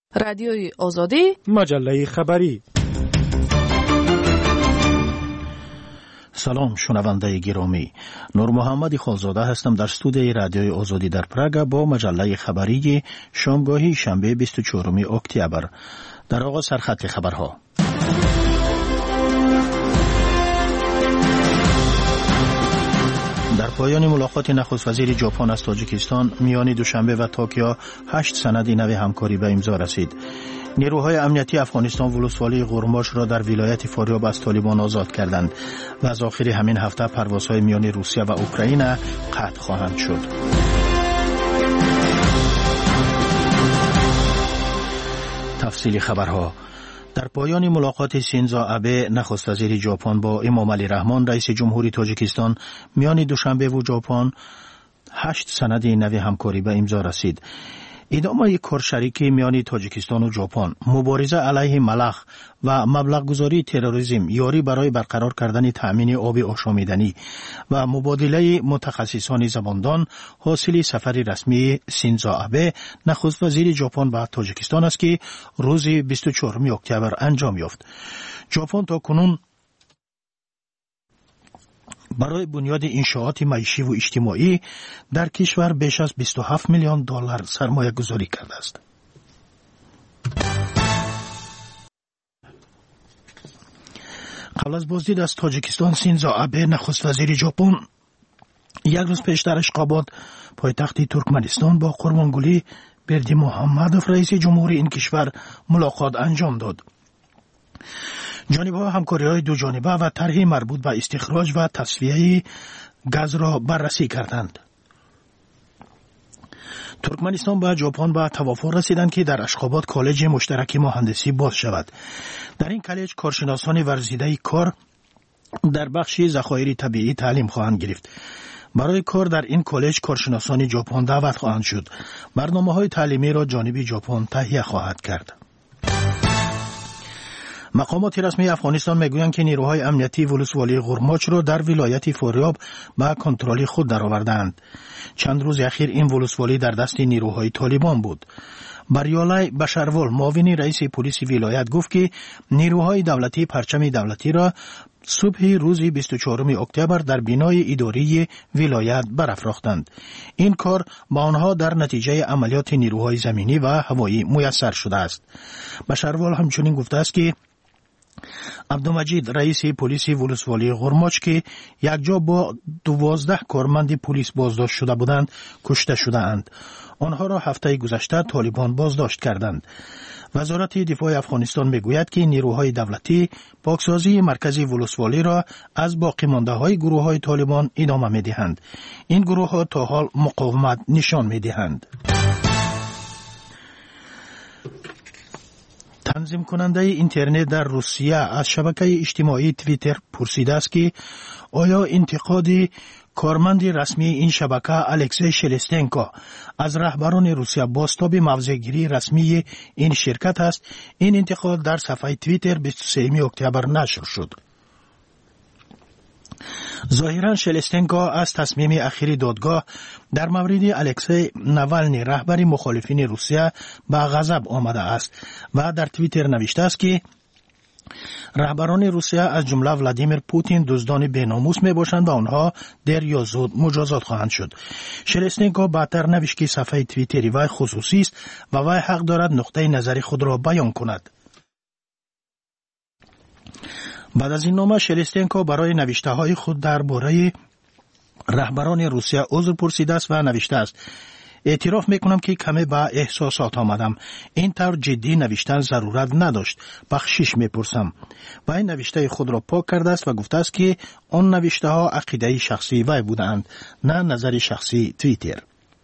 رادیوی آزادی، مجله خبری. سلام شنونده گرامی، نور محمد خالزاده هستم در استودیوی رادیوی آزادی در پراگ با مجله خبری شامگاهی شنبه 24 اکتبر. در آغاز سرخط خبرها. در پایان ملاقات نخست وزیر ژاپن از تاجیکستان میان دوشنبه و توکیو 8 سند نو همکاری به امضا رسید. نیروهای امنیتی افغانستان ولسوالی قرماش را در ولایت فاریاب از طالبان آزاد کردند و از آخر همین هفته پروازهای میان روسیه و اوکراین قطع خواهند شد. تفصیل خبرها. در پایان ملاقات شینزو آبه نخست وزیر ژاپن با امام علی رحمان رئیس جمهوری تاجیکستان میان دوشنبه و ژاپن 8 سند نو همکاری به امضا رسید. ادامه کارشریکی میان تاجیکستان و ژاپن، مبارزه علیه ملخ و مبلغ گذاری تروریسم، یاری برای برقرار کردن تأمین آب آشامیدنی و مبادله متخصصان زباندان حاصل سفر رسمی شینزو آبه نخست وزیر ژاپن به تاجیکستان است که روز 24 اکتبر انجام یافت. ژاپن تا کنون برای بنیاد انشاءات معیشی و اجتماعی در کشور بیش از 27 میلیون دلار سرمایه گذاری کرده است. قبل از بازدید از تاجیکستان شینزو آبه نخست وزیر ژاپن یک روز پیش در اشخاباد پایتخت ترکمنستان با قربانگلی بردیمحمدوف رئیس جمهوری این کشور ملاقات انجام داد. جانب‌ها همکاری‌های دو جانبه و طرح مربوط به استخراج و تصفیه گاز را بررسی کردند. ترکمنستان و ژاپن به توافق رسیدند که در اشخاباد کالج مشترک مهندسی باز شود. در این کالج کارشناسان ورزیده کار در بخش ذخایر طبیعی تعلیم خواهند گرفت. برای کار در این کالج کارشناسان ژاپن دعوت خواهند شد. برنامه‌های تعلیمی را جانب ژاپن تهیه خواهد کرد. مقامات رسمی افغانستان میگویند که نیروهای امنیتی ولسوالی قرماچ را در ولایت فاریاب به کنترل خود درآوردند. چند روز اخیر این ولسوالی در دست نیروهای طالبان بود. بریالای بشروال معاون رئیس پلیس ولایت گفت که نیروهای دولتی پرچم دولتی را صبح روز 24 اکتبر در بینای اداری ولایت برافراختند. این کار با آنها در نتیجه عملیات نیروهای زمینی و هوایی میسر شده است. بشروال همچنین گفته است که عبدالمجید رئیس پلیس ولسوالی قرماچ که یک جا با 12 کارمند پلیس بازداشت شده بودند کشته شده اند. آنها را هفته گذشته طالبان بازداشت کردند. وزارت دفاع افغانستان میگوید که نیروهای دولتی پاکسازی مرکز ولسوالی را از باقی مانده های گروه های طالبان ادامه میدهند. این گروه ها تا حال مقاومت نشان میدهند. تنظیم کننده اینترنت در روسیه از شبکه اجتماعی توییتر پرسیده است که آیا انتقاد کارمند رسمی این شبکه الکسی شلستنکو از رهبران روسیه بازتاب موضع‌گیری رسمی این شرکت است؟ این انتقاد در صفحه توییتر 23 اکتبر نشر شد. ظاهرا شلستنکو از تصمیم اخیر دادگاه در مورد الکسی ناوالنی رهبر مخالفین روسیه به غضب آمده است و در توییتر نوشته است که رهبران روسیه از جمله ولادیمیر پوتین دزدان بی‌ناموس میباشند و آنها دیر یا زود مجازات خواهند شد. شلستنکو بعدتر نوشت که صفحه توییتری وی خصوصی است و وی حق دارد نقطه نظر خود را بیان کند. بعد از این نامه شلستنکو برای نوشته های خود درباره رهبران روسیه عذر پرسیده است و نوشته است: اعتراف میکنم که کمی به احساسات آمدم. این طور جدی نوشتن ضرورت نداشت. بخشش میپرسم. و این نوشته خود را پاک کرده است و گفته است که آن نوشته ها عقیده شخصی وی بودند، نه نظر شخصی توییتر.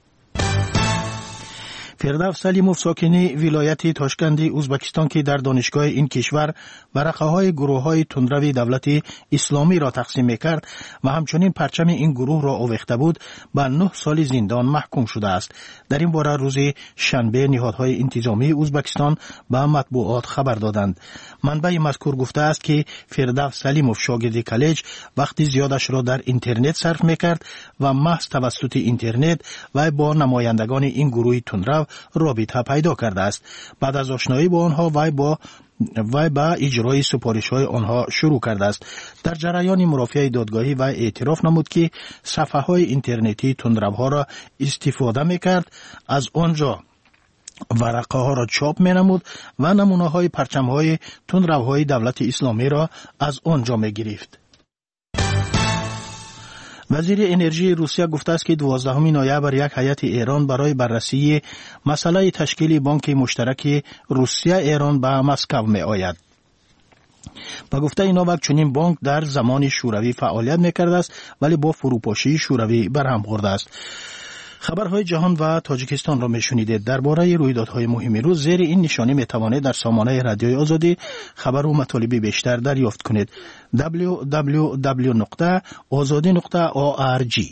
فردوس سلیموف ساکن ولایت تاشکند ازبکستان که در دانشگاه این کشور ورقه‌های گروه‌های تندرو دولت اسلامی را تقسیم می‌کرد و همچنین پرچم این گروه را آویخته بود، به 9 سال زندان محکوم شده است. در این باره روز شنبه نهادهای انتظامی ازبکستان به مطبوعات خبر دادند. منبع مذکور گفته است که فردوس سلیموف شاگرد کالج وقت زیادش را در اینترنت صرف می‌کرد و محض توسط اینترنت و با نمایندگان این گروه تندرو رابطه پیدا کرده است. بعد از آشنایی با آنها وی با اجرای سفارش‌های آنها شروع کرده است. در جریان مرافعه دادگاهی و اعتراف نمود که صفحه‌های اینترنتی تندروها را استفاده می‌کرد، از آنجا ورقه ها را چاپ می نمود و نمونه های پرچم های تندروهای دولت اسلامی را از آنجا می گرفت. وزیر انرژی روسیه گفته است که 12 نوامبر یک هیئت ایران برای بررسی مسئله تشکیل بانک مشترک روسیه ایران به مسکو می آید. با گفته اینو چنین بانک در زمان شوروی فعالیت می کرده است ولی با فروپاشی شوروی برهم خورده است. خبرهای جهان و تاجیکستان را میشنیدید. درباره رویدادهای مهم روز زیر این نشانی میتوانید در سامانه رادیوی آزادی خبر و مطالب بیشتر دریافت کنید. www.azadi.org.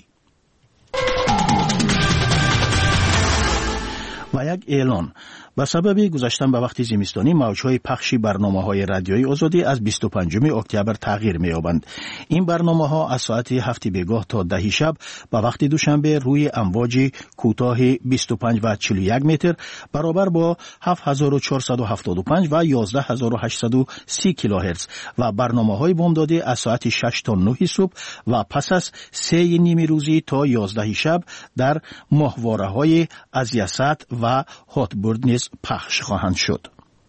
و یک اعلان: به سبب گذشتن به وقت زمستانی موجهای پخش برنامه‌های رادیویی آزادی از 25 اکتبر تغییر می‌یابند. این برنامه‌ها از ساعت 7 بیگاه تا 10 شب به وقت دوشنبه روی امواج کوتاه 25 و 41 متر برابر با 7475 و 11830 کیلوهرتز و برنامه‌های بامدادی از ساعت 6 تا 9 صبح و پس از 3 نیمه روزی تا 11 شب در ماهواره‌های ازیاست و هاتبورد نیز پخش خواهند شد.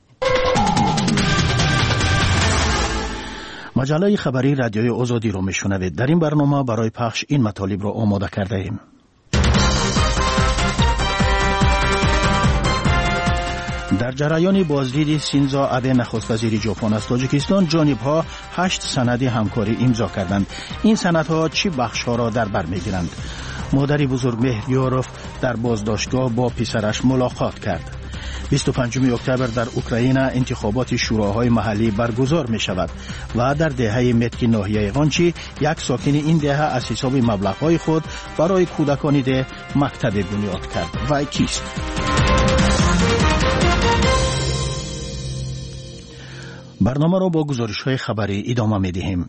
مجله خبری رادیوی آزادی را میشنوید. در این برنامه برای پخش این مطالب را آماده کرده ایم. در جریان بازدید شینزو آبه نخست وزیر ژاپن از تاجیکستان، جانب‌ها 8 سند همکاری امضا کردند. این سندها چه بخش‌ها را در بر می‌گیرند؟ مادر بزرگ مهریاروف در بازداشتگاه با پسرش ملاقات کرد. 25 اکتبر در اوکراین انتخابات شوراهای محلی برگزار می شود و در دهه متک ناحیه قانچی یک ساکن این دهه از حساب مبلغ‌های خود برای کودکان ده مکتب بنیاد کرد. و کیست؟ برنامه را با گزارش‌های خبری ادامه می‌دهیم.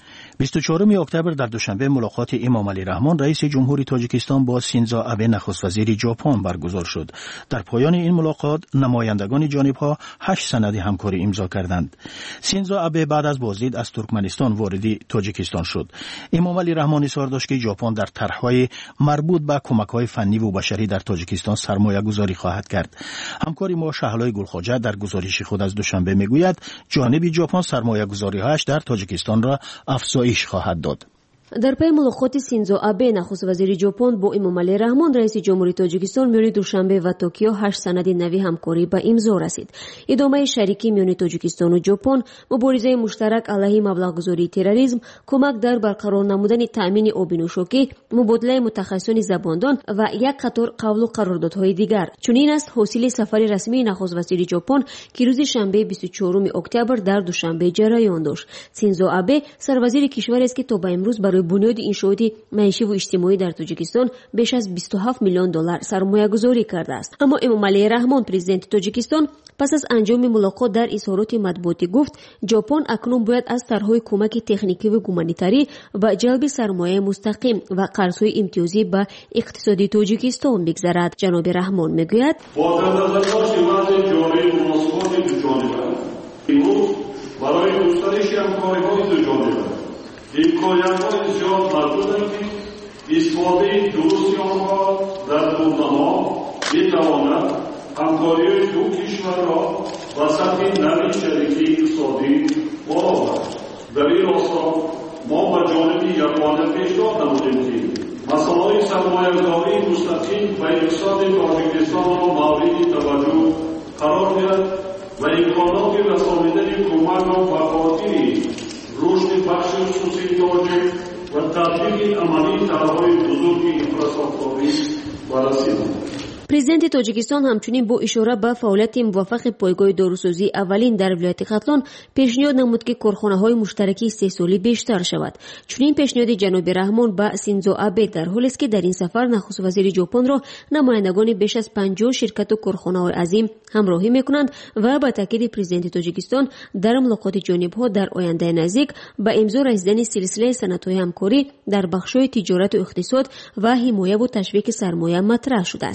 24 اکتبر در دوشنبه ملاقات امام علی رحمان رئیس جمهوری تاجیکستان با شینزو آبه نخست وزیر ژاپن برگزار شد. در پایان این ملاقات نمایندگان جانب‌ها 8 سند همکاری امضا کردند. شینزو آبه بعد از بازدید از ترکمنستان وارد تاجیکستان شد. امام علی رحمان اصرار داشت که ژاپن در طرح‌های مربوط به کمک‌های فنی و بشری در تاجیکستان سرمایه‌گذاری خواهد کرد. همکاری ما شهلای گلخواجه در گزارش خود از دوشنبه میگوید جانب ژاپن سرمایه‌گذاری‌هاش در تاجیکستان را افزایش خواهد داد. در پی ملاقات شینزو آبه نخست وزیر ژاپن با امام علی رحمان رئیس جمهوری تاجیکستان میان دوشنبه و توکیو 8 سند نوی همکاری به امضا رسید. ادامه شریکی میان تاجیکستان و ژاپن، مبارزه مشترک علیه مبلغ‌گذاری تروریسم، کمک در برقرار نمودن تامین آب نوشابه، مبادله متخصصان زباندان و یک قطار قول و قراردادهای دیگر. چنین است حاصل سفر رسمی نخست وزیر ژاپن که روز شنبه 24 اکتبر در دوشنبه جریان داشت. شینزو آبه سروزیر کشور است که تا به امروز برای بنیاد انشاءات معیشی و اجتماعی در تاجیکستان بیش از 27 میلیون دلار سرمایه گذاری کرده است. اما امام علی رحمان پرزیدنت تاجیکستان پس از انجام ملاقات در اظهارات مطبوعاتی گفت ژاپن اکنون باید از طرح‌های کمک تکنیکی و گومانیتاری و جلب سرمایه مستقیم و قرض‌های امتیازی به اقتصاد تاجیکستان بگذرد. جناب رحمان میگوید با در نظر داشت وضع جاری مناسبات دو جانبه امروز برای گسترش همکاری‌های دو جانبه امکانیت‌های زیاد موجود که استفاده درستی آنها در برنامه‌ها می‌تواند همکاری دو کشور را به سطح نوی شریکی اقتصادی برآورد. در این راستا ما به جانب یگانه پیشنهاد نمودیم که مسائل سرمایه‌گذاری مستقیم و اقتصاد تاجیکستان را مورد توجه قرار دهد و امکانات رسانیدن کمک را به خاطر رشد بخش خصوصی تاجیک و تطبیق عملی طرح‌های بزرگ انفراستراکچوری بررسی نمود. پرزیدنت تاجیکستان همچنین با اشاره به فعالیت موفق پایگاه داروسازی اولین در ولایت ختلان پیشنهاد نمود که کارخانه‌های مشترک استحصالی بیشتر شود. چنین پیشنهاد جناب رحمان به شینزو آبه در حالی است که در این سفر نخست وزیر ژاپن را نمایندگان بیش از 50 شرکت و کارخانه‌های عظیم همراهی می‌کنند و با تاکید پرزیدنت تاجیکستان در ملاقات جانب‌ها در آینده نزدیک به امضا رسیدن سلسله سندهای همکاری در بخش‌های تجارت و اقتصاد و حمایت و تشویق سرمایه مطرح شده است. همزمان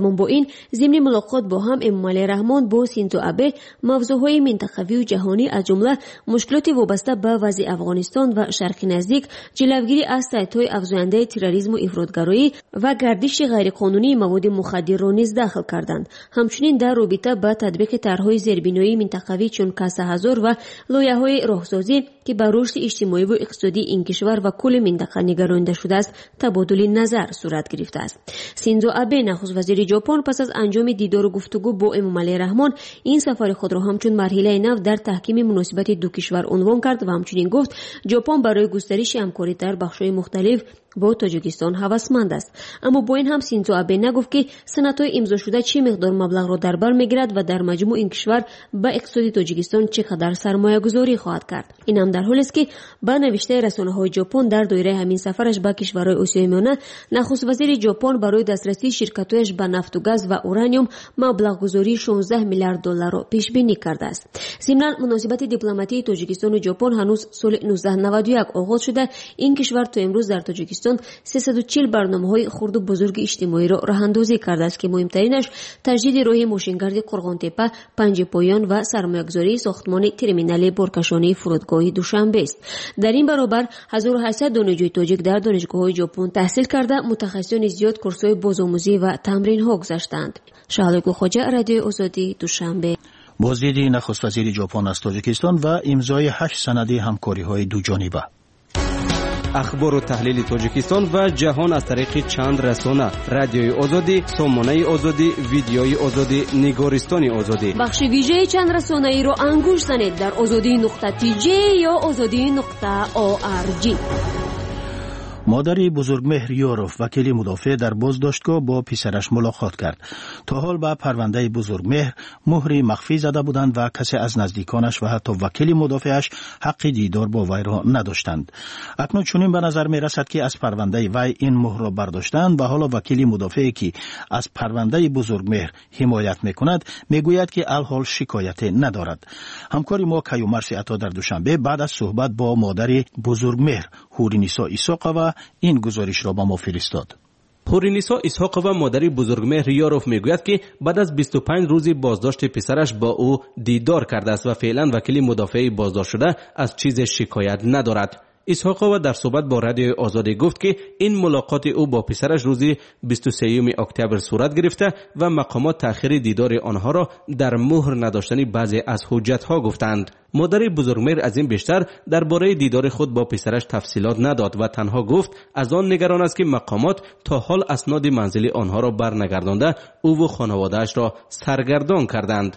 همزمان با این ضمن ملاقات با هم امامعلی رحمان با سینزو آبه موضوعهای منطقوی و جهانی از جمله مشکلات وابسته به وضع افغانستان و شرق نزدیک، جلوگیری از سایت‌های افزاینده تروریسم و افراطگرایی و گردش غیرقانونی مواد مخدر را نیز داخل کردند. همچنین در رابطه با تطبیق طرح‌های زیربنایی منطقوی چون کاسه هزار و لایحه‌های راهسازی که به رشد اجتماعی و اقتصادی این کشور و کل منطقه نگرانیده شده است تبادل نظر صورت گرفته است. سینزو آبه نخست وزیر ژاپن پس از انجام دیدار و گفتگو با امامعلی رحمان این سفر خود را همچون مرحله نو در تحکیم مناسبت دو کشور عنوان کرد و همچنین گفت ژاپن برای گسترش همکاری در بخش‌های مختلف با تاجیکستان هوسمند است. اما با این هم سینزو آبه نگفت که سندهای امضا شده چه مقدار مبلغ را در بر میگیرد و در مجموع این کشور به اقتصاد تاجیکستان چقدر سرمایه گذاری خواهد کرد. این هم در حالی است که با نوشته رسانه‌های ژاپن در دایره همین سفرش به کشورهای آسیای میانه، نخست وزیر ژاپن برای دسترسی شرکت‌هایش به نفت و گاز و اورانیوم مبلغ گذاری 16 میلیارد دلار را پیش بینی کرده است. ضمن مناسبت دیپلماتی تاجیکستان و ژاپن هنوز سال 1991 آغاز شده. این کشور تا امروز در تاجیکستان 340 برنامه‌های خرد و بزرگ اجتماعی را راه‌اندازی کرده است که مهمترینش تجدید راه ماشینگرد قرغان‌تپه، پنج پایان و سرمایه‌گذاری ساختمان ترمینال بارکشانی فرودگاه دوشنبه است. در این برابر 1800 دانشجوی تاجیک در دانشگاه‌های ژاپن تحصیل کرده متخصصان زیاد کورس‌های بازآموزی و تمرین‌ها گذاشتند. شهلا خوجا، رادیو آزادی، دوشنبه. بازدید نخست وزیر ژاپن از تاجیکستان و امضای 8 سند همکاری‌های دو جانبه. اخبار و تحلیل تاجیکستان و جهان از طریق چند رسانه: رادیوی آزادی، سامانه آزادی، ویدیوی آزادی، نگارستان آزادی. بخش ویژه چند رسانه ای را انگوش زنید در azadi.tj یا azadi.org. مادری بزرگمهر یاروف، وکیل مدافع، در بازداشتگاه با پسرش ملاقات کرد. تا حال به پرونده بزرگمهر مهری مخفی زده بودند و کسی از نزدیکانش و حتی وکیل مدافعش حق دیدار با وی را نداشتند. اکنون چنین به نظر می رسد که از پرونده وی این مهر را برداشتند و حالا وکیل مدافعی که از پرونده بزرگمهر حمایت می کند می گوید که الحال شکایت ندارد. همکار ما کیومرث عطا در دوشنبه بعد از صحبت با مادر بزرگمهر هورینیسا اسحاقова این گزارش را با ما فرستاد. هورینیسا اسحاقова مادر بزرگمهر یاروف میگوید که بعد از 25 روزی بازداشت پسرش با او دیدار کرده است و فعلا وکیل مدافع بازداشت شده از چیز شکایت ندارد. اسحاقова در صحبت با رادیو آزادی گفت که این ملاقات او با پسرش روز 23 اکتبر صورت گرفته و مقامات تأخیر دیدار آنها را در مهر نداشتن بعضی از حجت‌ها گفتند. مادر بزرگمهر از این بیشتر درباره دیدار خود با پسرش تفصیلات نداد و تنها گفت از آن نگران است که مقامات تا حال اسناد منزلی آنها را برنگردانده او و خانواده‌اش را سرگردان کردند.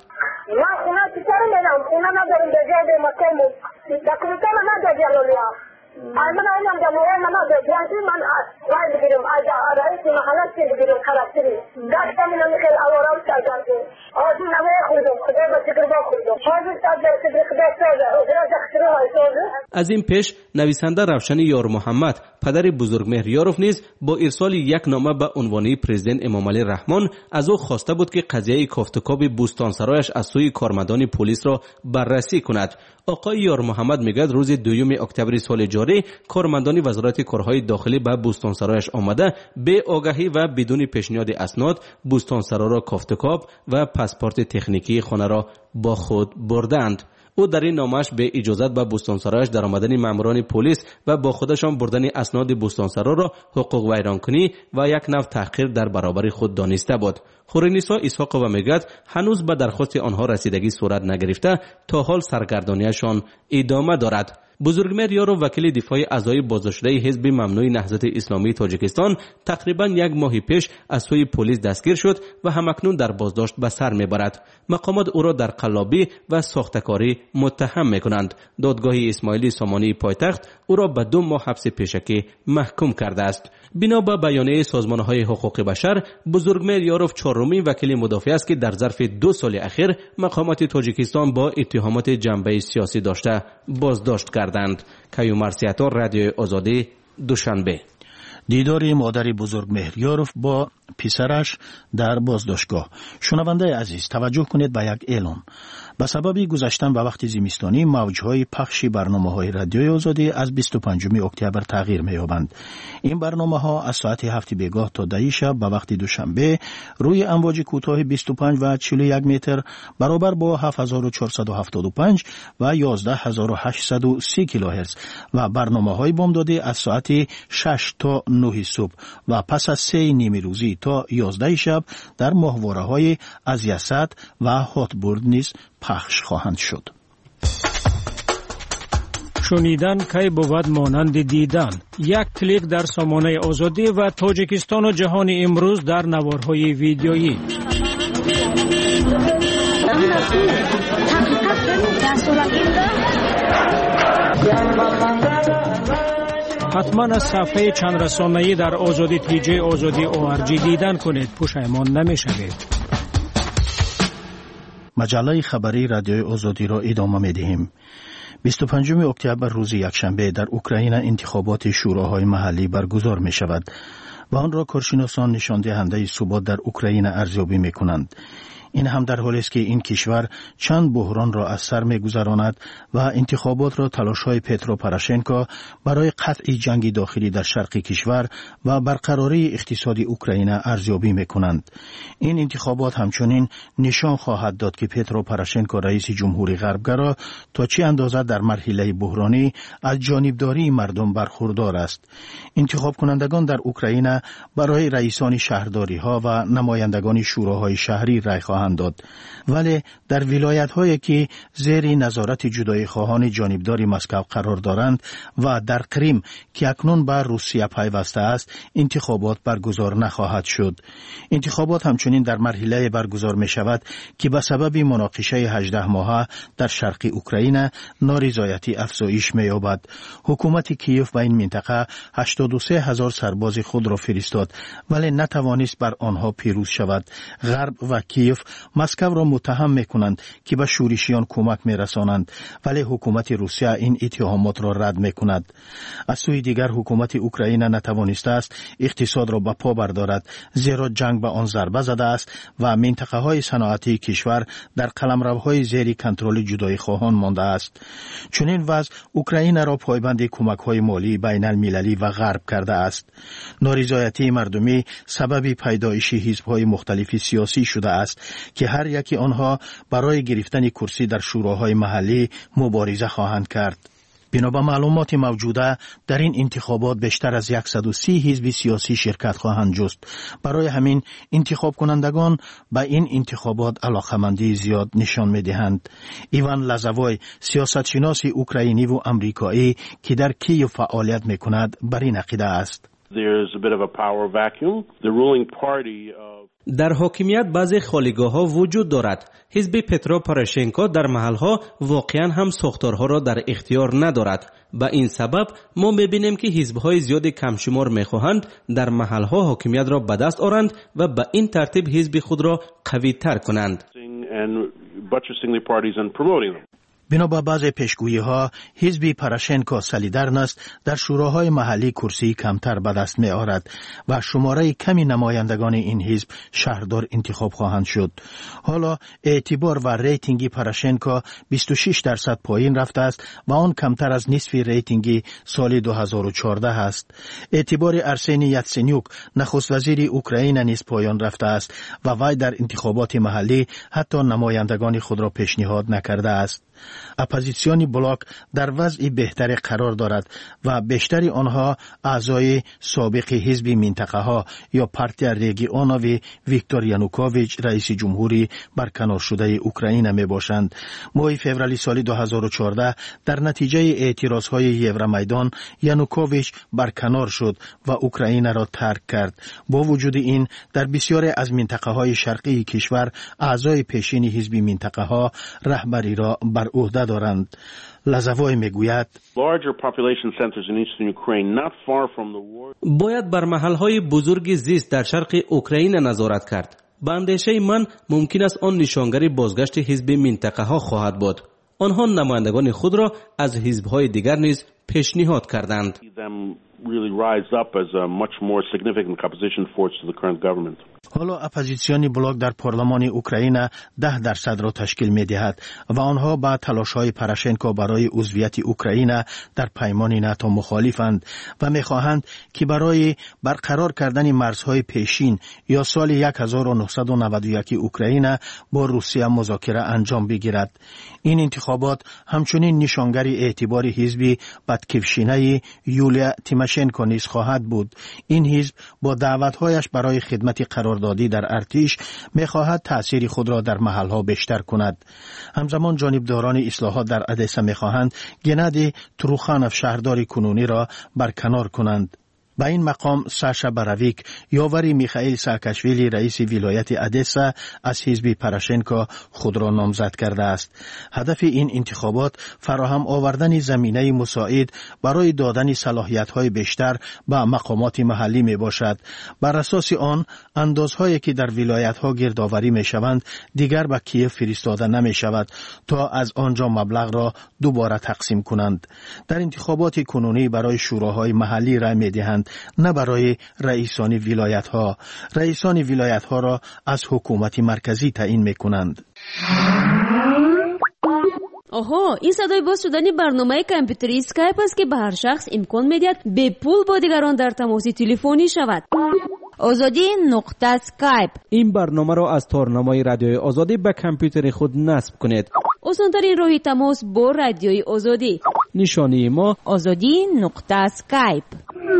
من آیم جمعه من دیگه من وای بگیرم از رئیس محله چه بگیرم خلاصی داشتم من خیلی آوارم کردم آج نمه خودم خدا به فکر با خودم حاضر شد در فکر خدا سازه اجرا دختری های سازه. از این پیش نویسنده روشن یار محمد پدر بزرگمهر یاروف نیز با ارسال یک نامه به عنوان پرزیدنت امامعلی رحمان از او خواسته بود که قضیه کافتکاب بوستانسرایش از سوی کارمندان پلیس را بررسی کند. آقای یار محمد میگوید روز 2 اکتبر سال جاری کارمندان وزارت کارهای داخلی به بوستانسرایش آمده به آگاهی و بدون پیشنهاد اسناد بوستانسرا را کافتکاب و پاسپورت تکنیکی خانه را با خود بردند. او در این نامش به اجازت به بوستانسرایش در آمدن ماموران پلیس و با خودشان بردن اسناد بوستانسرا را حقوق ویرانکنی و یک نوع تحقیر در برابر خود دانسته بود. هورینیسا اسحاقова میگوید هنوز به درخواست آنها رسیدگی صورت نگرفته تا حال سرگردانیشان ادامه دارد. بزرگمهر یاروف وکیل دفاع اعضای بازداشت‌شده حزب ممنوع نهضت اسلامی تاجیکستان تقریبا 1 ماه پیش از سوی پلیس دستگیر شد و همکنون در بازداشت به سر میبرد. مقامات او را در قلابی و ساختکاری متهم میکنند. دادگاه اسماعیلی سامانی پایتخت او را به 2 ماه حبس پیشکی محکوم کرده است. بنا به بیانیه سازمان‌های حقوق بشر بزرگمهر یاروف 4مین وکیل مدافع است که در ظرف 2 سال اخیر مقامات تاجیکستان با اتهامات جنبه سیاسی داشته بازداشت کردند. کیومرث عطا، رادیو آزادی، دوشنبه. دیدار مادر بزرگمهر یاروف با پسرش در بازداشتگاه. شنونده عزیز توجه کنید به یک اعلان. به سبب گذشتن به وقت زمستانی موجهای پخش برنامه‌های رادیوی آزادی از 25 اکتبر تغییر می‌یابند. این برنامه‌ها از ساعت 7 بیگاه تا 10 شب به وقت دوشنبه روی امواج کوتاه 25 و 41 متر برابر با 7475 و 11830 کیلوهرتز و برنامه‌های بامدادی از ساعت 6 تا 9 صبح و پس از 3 نیمه روزی تا 11 شب در ماهواره‌های از یسد و هاتبورد نیز پخش خواهند شد. شنیدن کی بود مانند دیدن. یک کلیک در سامانه آزادی و تاجیکستان و جهان امروز در نوارهای ویدیویی. حتما از صفحه چند رسانه‌ای در آزادی تیجی آزادی ORG دیدن کنید، پشیمان نمی‌شوید. مجله خبری رادیوی آزادی را ادامه می‌دهیم. 25 اکتبر روز یکشنبه در اوکراین انتخابات شوراهای محلی برگزار می‌شود و آن را کارشناسان نشان دهنده ثبات در اوکراین ارزیابی می‌کنند. این هم در حالی است که این کشور چند بحران را از سر می‌گذراند و انتخابات را تلاش‌های پترو پروشنکو برای قطع جنگ داخلی در شرق کشور و برقراری اقتصادی اوکراین ارزیابی می‌کنند. این انتخابات همچنین نشان خواهد داد که پترو پروشنکو رئیس جمهوری غربگرا تا چه اندازه در مرحله بحرانی از جانبداری مردم برخوردار است. انتخاب کنندگان در اوکراین برای رئیسان شهرداری‌ها و نمایندگان شوراهای شهری رای خواهند داد، ولی در ولایت‌هایی که زیر نظارت جدایی خواهان جانبدار مسکو قرار دارند و در کریم که اکنون به روسیه پیوسته است انتخابات برگزار نخواهد شد. انتخابات همچنین در مرحله برگزار می شود که به سبب مناقشه 18 ماهه در شرق اوکراین نارضایتی افزایش می یابد. حکومت کیف به این منطقه 83,000 سرباز خود را فرستاد ولی نتوانست بر آنها پیروز شود. غرب و کیف مسکو را متهم میکنند که به شورشیان کمک میرسانند ولی حکومت روسیه این اتهامات را رد میکند. از سوی دیگر حکومت اوکراین نتوانسته است اقتصاد را به پا بردارد زیرا جنگ به آن ضربه زده است و منطقه های صنعتی کشور در قلمروهای زیر کنترل جدایی خواهان مانده است. چنین وضع اوکراین را پایبند کمک های مالی بین المللی و غرب کرده است. نارضایتی مردمی سبب پیدایش حزب های مختلف سیاسی شده است که هر یکی آنها برای گرفتن کرسی در شوراهای محلی مبارزه خواهند کرد. بنابر معلومات موجوده در این انتخابات بیشتر از 130 حزب سیاسی شرکت خواهند جست. برای همین انتخاب کنندگان به این انتخابات علاقمندی زیاد نشان می‌دهند. ایوان لازوای سیاستشناس اوکراینی و آمریکایی که در کیف فعالیت می‌کند بر این عقیده است. در حاکمیت بعضی خالیگاه‌ها وجود دارد. حزب پترو پروشنکو در محل‌ها واقعاً هم ساختارها را در اختیار ندارد. به این سبب ما می‌بینیم که حزب‌های زیادی کمشمار می‌خواهند در محل‌ها حاکمیت را به دست آورند و به این ترتیب حزب خود را قوی‌تر کنند. بنابر بعض پیشگویی‌ها حزب پروشنکو سالیدارنست در شوراهای محلی کرسی کمتر به دست می‌آورد و شماره کمی نمایندگان این حزب شهردار انتخاب خواهند شد. حالا اعتبار و ریتینگ پروشنکو 26% پایین رفته است و آن کمتر از نصف ریتینگ سال 2014 است. اعتبار ارسنی یاتسنیوک نخست وزیر اوکراین نیز پایان رفته است و وی در انتخابات محلی حتی نمایندگان خود را پیشنهاد نکرده است. اپوزیسیون بلاک در وضع بهتری قرار دارد و بیشتری آنها اعضای سابق حزب منطقه ها یا پارتی ریگیونوی ویکتور یانوکوویچ رئیس جمهوری برکنار شده اوکراین می باشند. ماه فوریه سال 2014 در نتیجه اعتراض های یورومیدان یانوکوویچ برکنار شد و اوکراین را ترک کرد. با وجود این در بسیاری از منطقه های شرقی کشور اعضای پیشین حزب منطقه ها رهبری را بر عهده دارند. لازوای میگوید باید بر محلهای بزرگ زیست در شرق اوکراین نظارت کرد. به اندیشه من ممکن است آن نشانگر بازگشت حزب منطقه ها خواهد بود. آنها نمایندگان خود را از حزب‌های دیگر نیز پیشنهاد کردند. حالا اپوزیسیون بلاک در پارلمان اوکراین 10% را تشکیل می دهد و آنها با تلاش‌های پروشنکو برای عضویت اوکراین در پیمان ناتو مخالفند و می خواهند که برای برقرار کردن مرزهای پیشین یا سال 1991 اوکراین با روسیه مذاکره انجام بگیرد. این انتخابات همچنین نشانگر اعتبار حزب باتکیوشینه یولیا تیماشنکو نیز خواهد بود. این حزب با دعوت‌هایش برای خدمت قراردادی در ارتش می‌خواهد تأثیر خود را در محل‌ها بیشتر کند. همزمان جانبداران اصلاحات در ادسا می‌خواهند گنادی تروخانوف شهردار کنونی را برکنار کنند. با این مقام ساشا باراویک یاوری میخائیل ساکاشویلی رئیس ولایت ادسا از حزب پروشنکو خود را نامزد کرده است. هدف این انتخابات فراهم آوردن زمینه مساعد برای دادن صلاحیت‌های بیشتر به مقامات محلی می باشد. بر اساس آن اندازهایی که در ولایت‌ها گردآوری می‌شوند دیگر به کیف فرستاده نمی‌شود تا از آنجا مبلغ را دوباره تقسیم کنند. در انتخابات کنونی برای شوراهای محلی رای می‌دهند، نه برای رئیسان ولایت ها. رئیسان ولایت ها را از حکومت مرکزی تعیین می کنند. آها، این صدای باز شدنی برنامه کامپیوتری اسکایپ است که به هر شخص امکان می‌دهد به پول با دیگران در تماس تلفنی شود. azadi.skype. این برنامه را از تارنمای رادیوی آزادی به کامپیوتر خود نصب کنید. آسان‌ترین راه تماس با رادیوی آزادی. نشانی ما azadi.skype.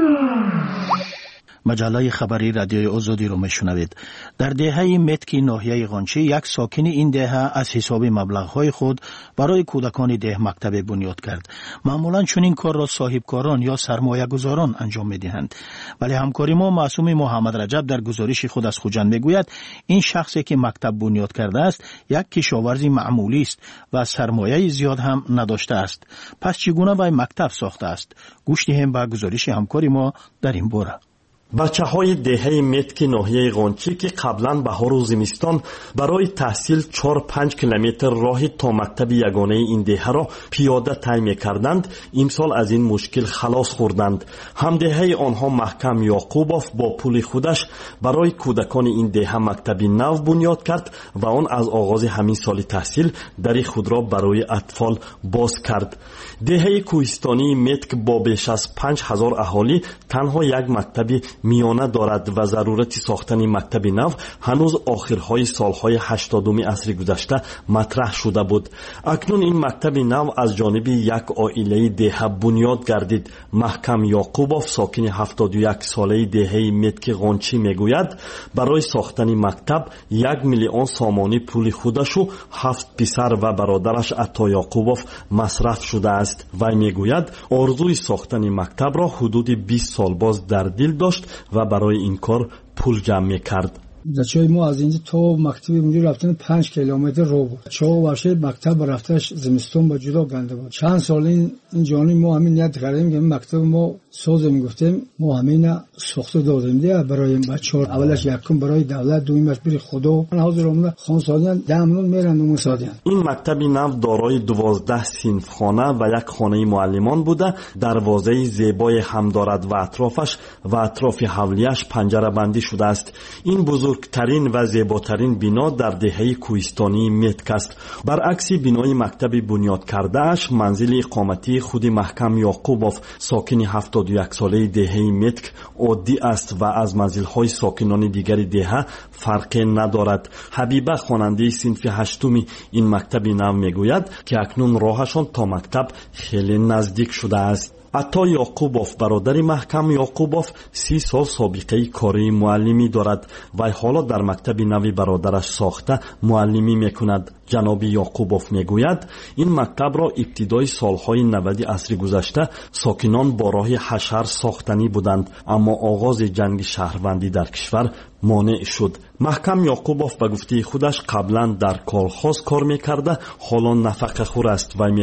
مجله خبری رادیوی آزادی رو میشنوید. در دهه متکی ناحیه قونچی یک ساکن این دهه از حساب مبلغ‌های خود برای کودکان ده مکتب بنیاد کرد. معمولاً چون این کار را صاحبکاران یا سرمایه‌گذاران انجام می‌دهند. ولی همکاری ما معصوم محمد رجب در گزارش خود از خوجند میگوید این شخصی که مکتب بنیاد کرده است یک کشاورزی معمولی است و سرمایه زیاد هم نداشته است. پس چگونه وی مکتب ساخته است؟ گوش دهیم به گزارش همکاری ما در این باره. بچه‌های دهه متکی ناحیه قونچی که قبلا بهار و زمستان برای تحصیل 4-5 کیلومتر راه تا مکتب یگانه این دهه را پیاده طی می‌کردند، امسال از این مشکل خلاص خوردند. همدهه آنها محکم یعقوبوف با پول خودش برای کودکان این دهه مکتبی نو بنیاد کرد و آن از آغاز همین سال تحصیل در خود را برای اطفال باز کرد. دهه کوهستانی متک با بیش از 5000 اهالی تنها یک مکتبی میانه دارد و ضرورت ساختن مکتب نو هنوز آخرهای سالهای 80 عصر گذشته مطرح شده بود. اکنون این مکتب نو از جانب یک عائله دهه بنیاد گردید. محکم یعقوبوف ساکن 71 ساله دهه متک قونچی میگوید برای ساختن مکتب 1 میلیون سامانی پول خودش و 7 پسر و برادرش عطا یعقوبوف مصرف شده است. وی میگوید آرزوی ساختن مکتب را حدود 20 سال باز در دل داشت و برای این کار پول جمع می‌کرد. بچه‌های ما از اینجا تا مکتب اونجا رفتن 5 کیلومتر رو بود. چه ورشه مکتب رفتش زمستون با جدا گنده بود. چند سال این جانی ما همین نیت کردیم که مکتب ما ساز میگفتیم ما همین ساخته دادیم دیگه برای بچه‌ها. اولش یکم برای دولت، دومیش برای خدا. حاضر اومدن خانسادیان دامنون میرن و مسادیان. این مکتب نو دارای 12 صنف خانه و یک خانه معلمان بوده. دروازه زیبای هم دارد و اطرافش و اطراف حولیش پنجره بندی شده است. این بزرگترین و زیباترین بنا در دهه کوهستانی متک است. برعکس بنای مکتب بنیاد کرده اش منزل اقامتی خود محکم یعقوبوف ساکن 71 ساله دهه متک عادی است و از منزل‌های ساکنان دیگر دهه فرقی ندارد. حبیبه خواننده صنف 8 این مکتب نو میگوید که اکنون راهشان تا مکتب خیلی نزدیک شده است. عطا یعقوبوف برادر محکم یعقوبوف 30 سال سابقه کاری معلمی دارد و حالا در مکتب نوی برادرش ساخته معلمی میکند. جناب یعقوبوف میگوید این مکتب را ابتدای سالهای 90 عصر گذشته ساکنان با راه حشر ساختنی بودند، اما آغاز جنگ شهروندی در کشور مانع شد. محکم یعقوبوف به گفته خودش قبلا در کالخاز کار میکرده، حالا نفقه خور است و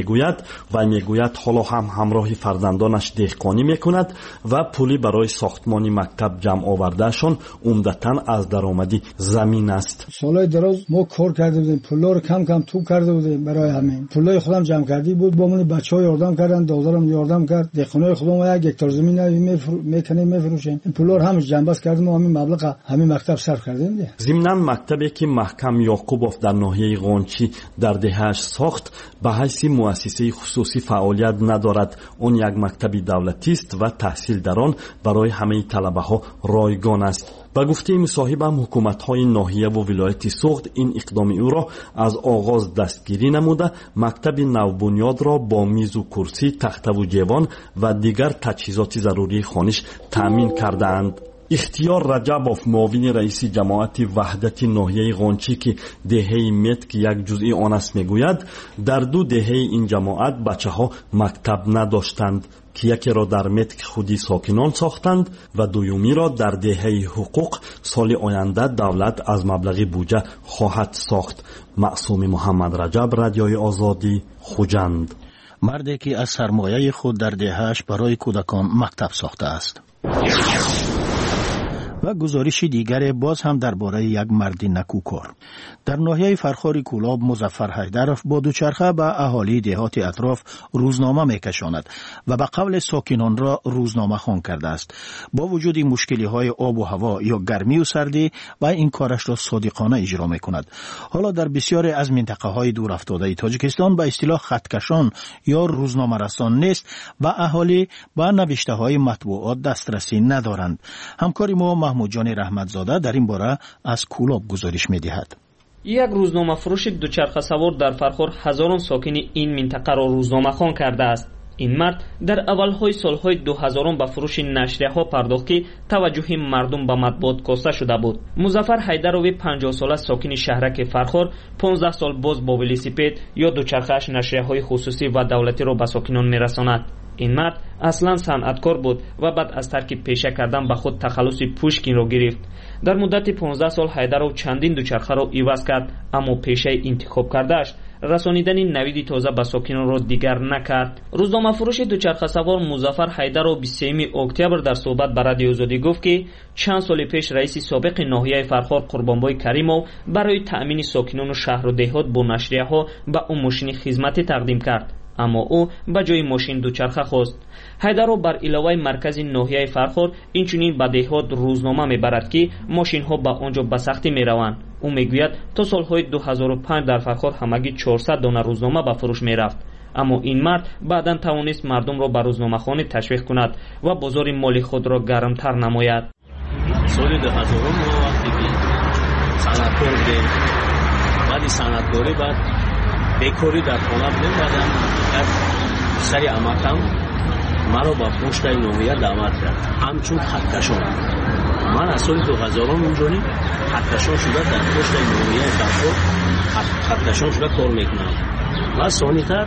میگوید حالا هم همراه فرزندانش دهقانی میکند و پولی برای ساختمان مکتب جمع آوردهشان عمدتاً از درآمدی زمین است. سالهای دراز ما کار کرده بودیم، پولا رو کم کم تو کرده بودیم برای همین. پولای خودم جمع کردی بود، با من بچه‌ها یاردم کردن، دادرم یاردم کرد. دهخونه خودم یک هکتار زمین میکنیم میفروشیم. این پولا رو همش جمع بس کردیم و همین مبلغ همین مکتب صرف کردیم دیگه. ضمناً مکتبی که محکم یعقوبوف در ناحیه قونچی در دهه‌اش ساخت به حیث مؤسسه خصوصی فعالیت ندارد. اون یک مکتب دولتی است و تحصیل در آن برای همه طلبه ها رایگان است. با گفته مصاحبم حکومت‌های ناحیه و ولایت سوخت این اقدام او را از آغاز دستگیری نموده مکتب نوبنیاد را با میز و کرسی، تخته و جیوان و دیگر تجهیزات ضروری خانش تامین کردند. اختیار رجبوف معاون رئیس جماعت وحدت ناحیه قونچی که دهه متک یک جزئی آن است میگوید در دو دهه این جماعت بچه ها مکتب نداشتند که یکی را در متک خودی ساکنان ساختند و دومی را در دهه حقوق سال آینده دولت از مبلغ بودجه خواهد ساخت. معصوم محمد رجب، رادیوی آزادی، خوجند. مردی که از سرمایه خود در دهه‌اش برای کودکان مکتب ساخته است. و گزارش دیگر باز هم درباره یک مرد نکوکار. در ناحیه فرخار کولاب مظفر حیدرов با دوچرخه به اهالی دهات اطراف روزنامه میکشاند و به قول ساکنان را روزنامه خوان کرده است. با وجود مشکلی های آب و هوا یا گرمی و سردی و این کارش را صادقانه اجرا میکند. حالا در بسیاری از منطقه های دور افتاده تاجیکستان به اصطلاح خطکشان یا روزنامه رسان نیست و اهالی به نوشته های مطبوعات دسترسی ندارند. همکاری ما محمود جان رحمتزاده در این باره از کولاب گزارش می‌دهد. یک روزنامه فروش دوچرخه سوار در فرخار هزاران ساکن این منطقه را روزنامه خوان کرده است. این مرد در اولهای سالهای 2000 به فروش نشریه‌ها پرداخت که توجه مردم به مطبوعات کاسته شده بود. مظفر حیدرov 50 ساله ساکن شهرک فرخار 15 سال باز با ولسیپد یا دوچرخه‌اش نشریه‌های خصوصی و دولتی را به ساکنان می‌رساند. این مرد اصلا صنعتکار بود و بعد از ترک پیشه کردن به خود تخلص پوشکین را گرفت. در مدت 15 سال حیدرov چندین دوچرخه را عوض کرد، اما پیشه انتخاب کردهش رسانیدن نوید تازه به ساکنان را دیگر نکرد. روزنامه فروش دوچرخه سوار مظفر حیدرov 23 اکتبر در صحبت به رادیو آزادی گفت که چند سال پیش رئیس سابق ناحیه فرخار قربانبای کریمov برای تأمین ساکنان شهر و دهات با نشریه‌ها به اون ماشین خدمتی تقدیم کرد، اما او به جای ماشین دوچرخه خواست. حیدرov بر علاوه مرکز ناحیه فرخار اینچنین به دهات روزنامه میبرد که ماشین ها به آنجا به سختی میروند. او میگوید تا سالهای 2005 در فرخار همگی 400 دانه روزنامه به فروش میرفت، اما این مرد بعداً توانست مردم را به روزنامه خوانی تشویق کند و بازار مالی خود را گرمتر نماید. سال 2000 ما وقتی که صنعتکار بودیم، بعد صنعتکاری بعد بیکاری در خانه بودیم، بعدم سری امکم مرا با پشت ناحیه دعوت کرد همچون خطکشان. من از سال 2000 اونجانی خطکشان شده در پشت ناحیه فرخار خطکشان شده کار میکنم و ثانی‌تر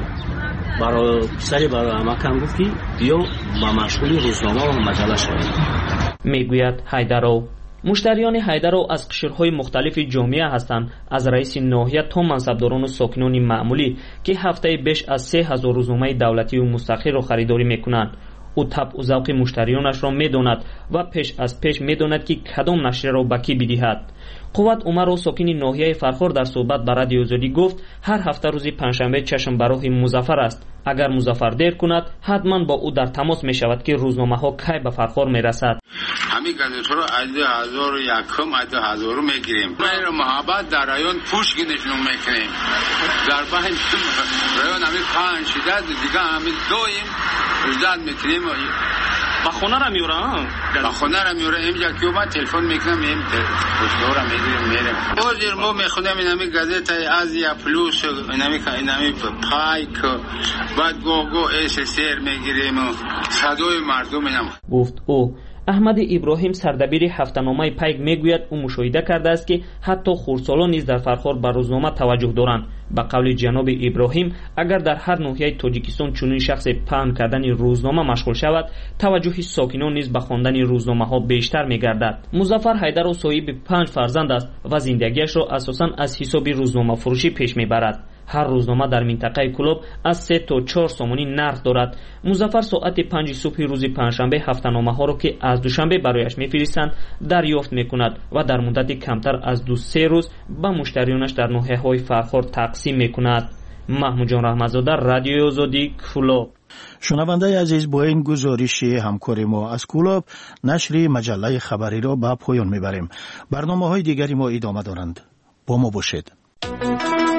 برای امکم گفت که بیا با مشغول روزنامه و مجله شویم. میگوید حیدرov مشتریان حیدرov از قشرهای مختلف جامعه هستند، از رئیس ناحیه تا منصبداران و ساکنان معمولی که هفته بیش از 3000 روزنامه دولتی و مستقل را خریداری میکنند. او طبع و ذوق مشتریانش را میداند و پیش از پیش میداند که کدام نشریه را به کی بدهد. قوت عمر ساکن ناحیه فرخار در صحبت به رادیو آزادی گفت هر هفته روز پنجشنبه چشم به راه مظفر است. اگر مظفر دیر کند حتما با او در تماس می شود که روزنامه ها کی به فرخار می رسد. همین گزارش رو از 2001 از 2000 میگیریم. ما محبت در رایون پوشگینشون میکنیم. در بین رایون همین 5 شدت دیگه همین دویم وجدان میکنیم. با خونه را میوره با خونه را میوره اینجا که من تلفن میکنم این پشتورا میریم بازیر ما میخونم اینمی گازت آزیا پلوس اینمی پایک بعد گوگو SSR میگیریم صدای مردم اینم. گفت او. احمد ابراهیم سردبیر هفته‌نامه پیگ میگوید او مشاهده کرده است که حتی خردسالان نیز در فرخار به روزنامه توجه دارند. به قول جناب ابراهیم اگر در هر ناحیه تاجیکستان چنین شخص پهن کردن روزنامه مشغول شود توجه ساکنان نیز به خواندن روزنامه ها بیشتر میگردد. مظفر حیدرov صاحب 5 فرزند است و زندگیش را اساساً از حساب روزنامه فروشی پیش میبرد. ҳар рӯзнома дар минтақаи Кӯлоб аз 3 то 4 сомонӣ нарх дорад. Музаффар соати 5 субҳи рӯзи панҷшанбе ҳафтаномаҳоро ки аз душанбе барояш мефиристанд дарёфт мекунад ва дар муддати камтар аз 2-3 рӯз ба муштариёнаш дар ноҳияҳои Фархор тақсим мекунад. маҳмуҷон раҳматзода, радиои озодӣ, Кӯлоб. шунавандаи азиз, бо ин гузориши ҳамкори мо аз Кӯлоб нашри маҷаллаи хабариро ба поён мебарем. барномаҳои дигари мо идома доранд. бо мо бошед.